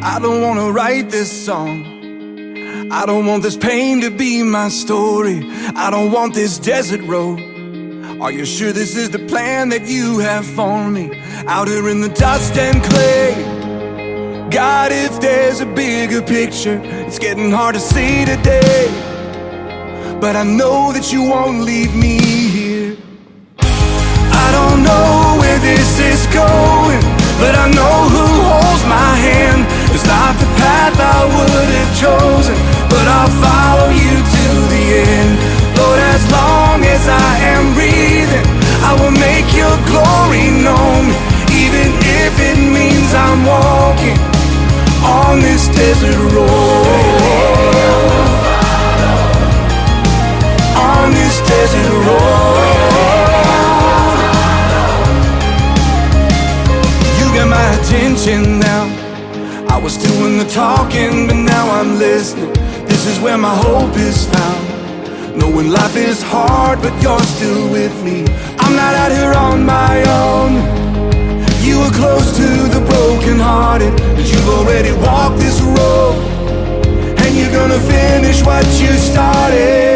I don't wanna write this song. I don't want this pain to be my story. I don't want this desert road. Are you sure this is the plan that you have for me? Out here in the dust and clay. God, if there's a bigger picture, it's getting hard to see today. But I know that you won't leave me here. I don't know where this is going, but I know who holds my hand. It's not the path I would have chosen, but I'll follow you to the end. Lord, as long as I am breathing, I will make your glory known, even if it means I'm walking on this desert road. On this desert road. You got my attention now. I was doing the talking, but now I'm listening. This is where my hope is found. Knowing life is hard, but you're still with me. I'm not out here on my own. You are close to the brokenhearted, but you've already walked this road, and you're gonna finish what you started.